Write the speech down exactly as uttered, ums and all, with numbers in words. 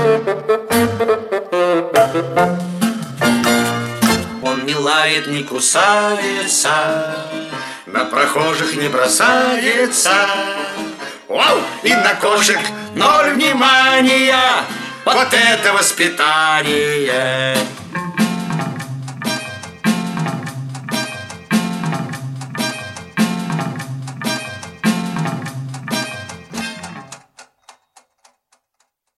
Он не лает, не кусается, на прохожих не бросается. Оу! И на кошек ноль внимания. Вот это воспитание!